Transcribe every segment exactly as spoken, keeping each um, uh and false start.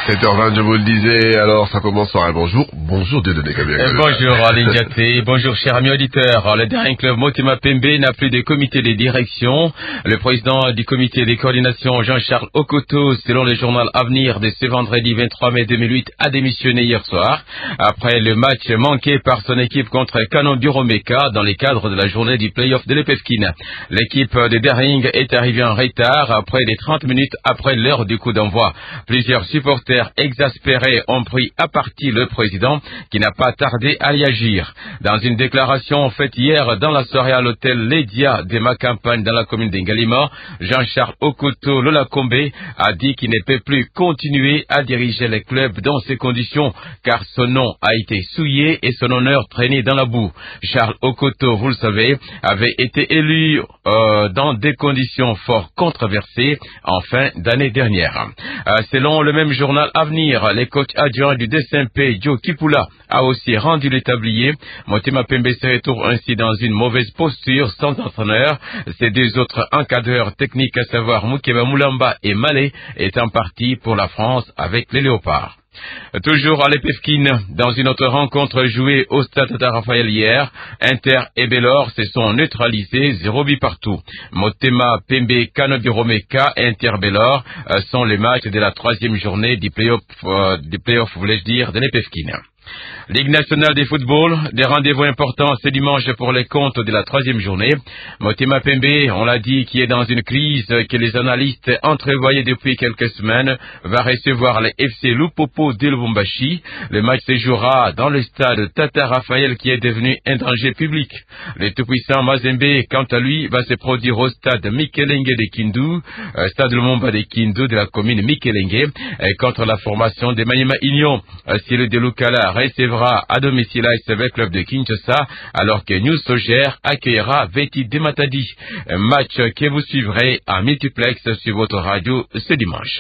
sept heures vingt, je vous le disais, alors ça commence par un bonjour. Bonjour Dieudonné Kabia. Euh, bonjour Alain Diaté, bonjour chers amis auditeurs. Le dernier club Motema Pembe n'a plus de comité de direction. Le président du comité de coordination, Jean-Charles Okoto, selon le journal Avenir de ce vendredi vingt-trois mai deux mille huit, a démissionné hier soir après le match manqué par son équipe contre Canon Biromeka dans le cadre de la journée du play-off de l'Epefkin. L'équipe de Daring est arrivée en retard après les trente minutes après l'heure du coup d'envoi. Plusieurs supporters exaspérés ont pris à partie le président qui n'a pas tardé à y agir. Dans une déclaration faite hier dans la soirée à l'hôtel Ledia de ma campagne dans la commune d'Ingalima, Jean-Charles Okoto Lolakombe a dit qu'il ne peut plus continuer à diriger le club dans ces conditions car son nom a été souillé et son honneur traîné dans la boue. Charles Okoto, vous le savez, avait été élu euh, dans des conditions fort controversées en fin d'année dernière. Euh, selon le même journal Avenir, les coachs adjoints du D C M P, Joe Kipula, a aussi rendu le tablier. Motema Pembe se retrouve ainsi dans une mauvaise posture sans entraîneur. Ses deux autres encadreurs techniques, à savoir Moukeba Moulamba et Malé, étant partis pour la France avec les Léopards. Toujours à l'Epefkin, dans une autre rencontre jouée au stade Tata Raphaël hier, Inter et Bellor se sont neutralisés, zéro but partout. Motema Pembe, Canon Biromeka et Inter Bellor euh, sont les matchs de la troisième journée du play-off, euh, du play-off, voulais-je dire, de l'Epefkin. Ligue nationale de football, des rendez-vous importants ce dimanche pour les comptes de la troisième journée. Motema Pembe, on l'a dit, qui est dans une crise que les analystes entrevoyaient depuis quelques semaines, va recevoir les F C Lupopo de Lubumbashi. Le match se jouera dans le stade Tata Raphaël qui est devenu un danger public. Le tout-puissant Mazembe, quant à lui, va se produire au stade Mikelenge de Kindu, euh, stade Lumumba de Kindu de la commune Mikelenge, euh, contre la formation de Maniema Union. Euh, si le Delukala recevra à domicile A S V Club de Kinshasa, alors que News Sogère accueillera Veti de Matadi. Un match que vous suivrez en multiplex sur votre radio ce dimanche.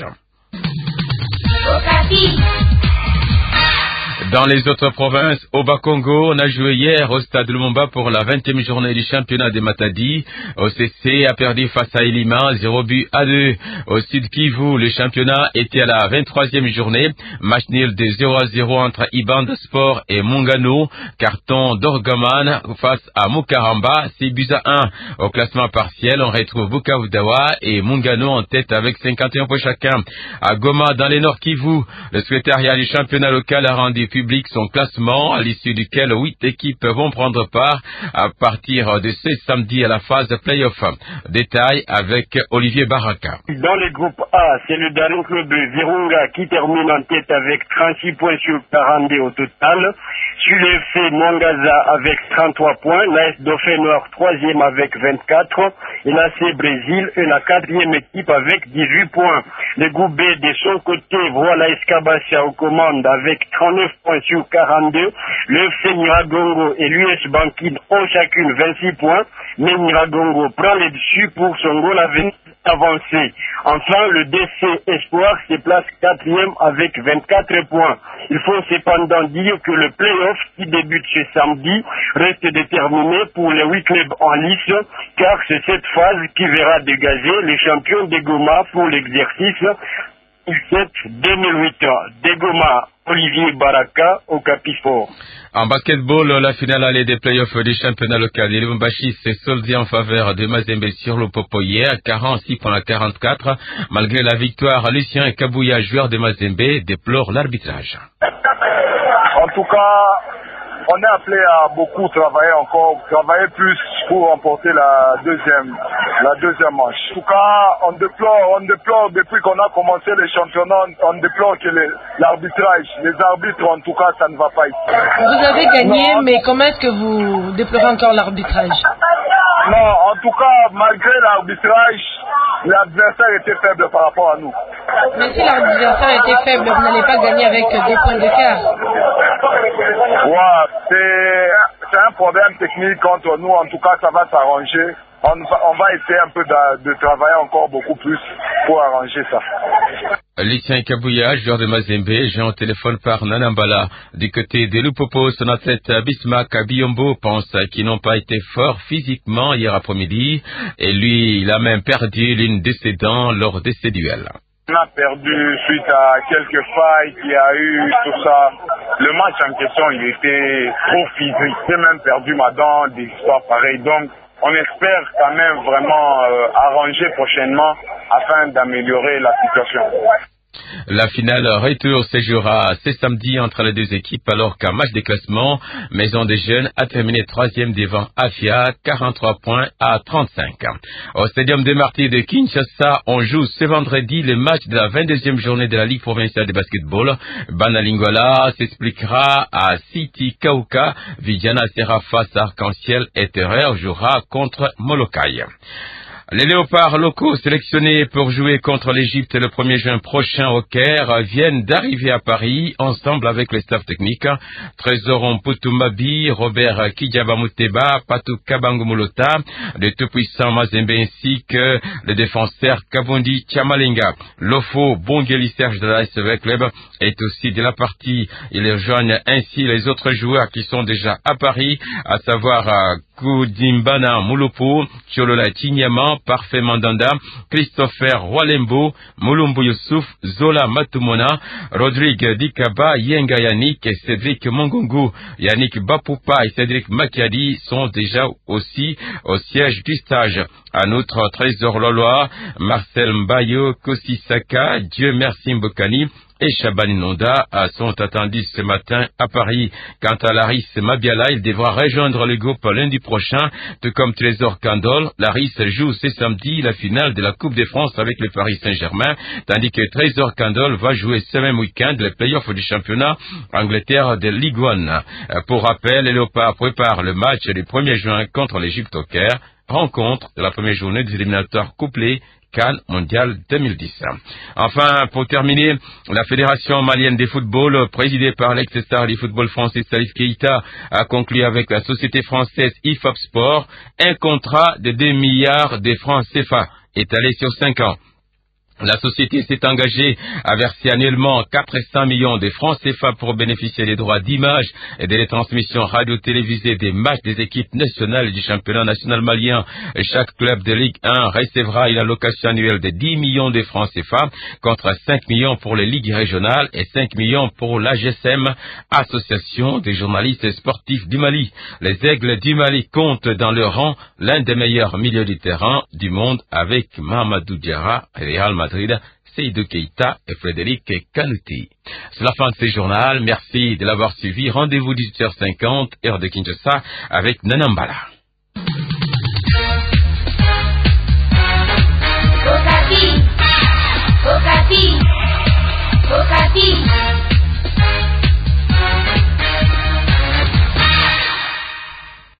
Dans les autres provinces, au Bas-Congo, on a joué hier au stade Lumumba pour la vingtième journée du championnat de Matadi. O C C a perdu face à Elima, zéro but à deux. Au Sud Kivu, le championnat était à la vingt-troisième journée. Match nul de zéro à zéro entre Ibanda Sport et Mungano. Carton d'Orgaman face à Mukaramba, six buts à un. Au classement partiel, on retrouve Bukavu Dawa et Mungano en tête avec cinquante et un points chacun. À Goma, dans les Nord Kivu, le secrétariat du championnat local a rendu public son classement, à l'issue duquel huit équipes vont prendre part à partir de ce samedi à la phase de play-off. Détail avec Olivier Baraka. Dans le groupe A, c'est le Daring Club de Virunga qui termine en tête avec trente-six points sur quarante-deux au total. Sur le F C Mwangaza avec trente-trois points, l'A S Dauphin Noir troisième avec vingt-quatre et l'A C Brésil est la quatrième équipe avec dix-huit points. Le groupe B de son côté voit l'A S Kabasha aux commandes avec trente-neuf points sur quarante-deux. Le F C Niragongo et l'U S Bankin ont chacune vingt-six points, mais Niragongo prend les dessus pour son goal avancé. Enfin, le D C Espoir se place quatrième avec vingt-quatre points. Il faut cependant dire que le play-off qui débute ce samedi reste déterminé pour les huit clubs en lice, car c'est cette phase qui verra dégager les champions de Goma pour l'exercice deux mille sept deux mille huit. De Goma, Olivier Baraka au Capifort. En basketball, la finale allée des playoffs du championnat local de Lubumbashi s'est soldée en faveur de Mazembe sur le Popo hier, quarante-six pour la quarante-quatre. Malgré la victoire, Lucien Kabouya, joueur de Mazembe, déplore l'arbitrage. En tout cas, on est appelé à beaucoup travailler encore, travailler plus pour remporter la deuxième, la deuxième manche. En tout cas, on déplore, on déplore depuis qu'on a commencé les championnats, on déplore que les, l'arbitrage, les arbitres, en tout cas, ça ne va pas ici. Vous avez gagné, non, mais comment est-ce que vous déplorez encore l'arbitrage? Non, en tout cas, malgré l'arbitrage, l'adversaire était faible par rapport à nous. Mais si l'adversaire était faible, vous n'allez pas gagner avec deux points d'écart. Ouais, c'est, c'est un problème technique entre nous. En tout cas, ça va s'arranger. On va, on va essayer un peu de, de travailler encore beaucoup plus pour arranger ça. Lucien Kabouya, joueur de Mazembe, joint au téléphone par Nanambala. Du côté de Lupopo, son athlète Bismarck Biombo pense qu'ils n'ont pas été forts physiquement hier après-midi. Et lui, il a même perdu l'une de ses dents lors de ces duels. On a perdu suite à quelques failles qu'il y a eu, tout ça. Le match en question, il était trop physique. J'ai même perdu ma dent, des histoires pareilles. Donc, on espère quand même vraiment euh, arranger prochainement afin d'améliorer la situation. La finale retour se jouera ce samedi entre les deux équipes alors qu'un match de classement, Maison des Jeunes a terminé troisième devant Afia, quarante-trois points à trente-cinq. Au Stadium des Martyrs de Kinshasa, on joue ce vendredi le match de la vingt-deuxième journée de la Ligue provinciale de basketball. Banalingwala s'expliquera à City Kauka. Vijana sera face à Arc-en-Ciel et Terreur jouera contre Molokai. Les léopards locaux sélectionnés pour jouer contre l'Égypte le premier juin prochain au Caire viennent d'arriver à Paris ensemble avec les staffs techniques Trésor Mputumabi, Robert Kijabamuteba, Patou Kabangumulota, le tout-puissant Mazembe ainsi que le défenseur Kabondi Tchamalenga. Lofo Bongeli Serge de la S V Club est aussi de la partie. Ils rejoignent ainsi les autres joueurs qui sont déjà à Paris, à savoir Koudimbana Mulupu, Tcholola Chinyama, Parfait Mandanda, Christopher Walembo, Mulumbu Youssouf, Zola Matumona, Rodrigue Dikaba, Yenga Yannick, Cédric Mongongu, Yannick Bapupa et Cédric Makiadi sont déjà aussi au siège du stage. En outre, Trésor Loloa, Marcel Mbayo, Kossi Saka, Dieu merci Mbokani et Chabani Nonda sont attendus ce matin à Paris. Quant à Laris Mabiala, il devra rejoindre le groupe lundi prochain, tout comme Trésor Kandol. Laris joue ce samedi la finale de la Coupe de France avec le Paris Saint-Germain, tandis que Trésor Kandol va jouer ce même week-end les playoffs du championnat Angleterre de Ligue un. Pour rappel, les Léopards préparent le match du premier juin contre l'Égypte au Caire, rencontre de la première journée des éliminatoires couplés CAN mondial deux mille dix. Enfin, pour terminer, la Fédération malienne de football, présidée par l'ex-star du football français Salif Keita, a conclu avec la société française I F A B Sport un contrat de deux milliards de francs C F A étalé sur cinq ans. La société s'est engagée à verser annuellement quatre cents millions de francs C F A pour bénéficier des droits d'image et des retransmissions radio-télévisées des matchs des équipes nationales du championnat national malien. Chaque club de Ligue un recevra une allocation annuelle de dix millions de francs C F A contre cinq millions pour les ligues régionales et cinq millions pour l'A G S M, Association des journalistes sportifs du Mali. Les Aigles du Mali comptent dans leur rang l'un des meilleurs milieux du terrain du monde avec Mamadou Diarra, Real Madrid, Madrid, Seydou Keita et Frédéric Kanouti. C'est la fin de ce journal. Merci de l'avoir suivi. Rendez-vous dix-huit heures cinquante, heure de Kinshasa, avec Nanambala.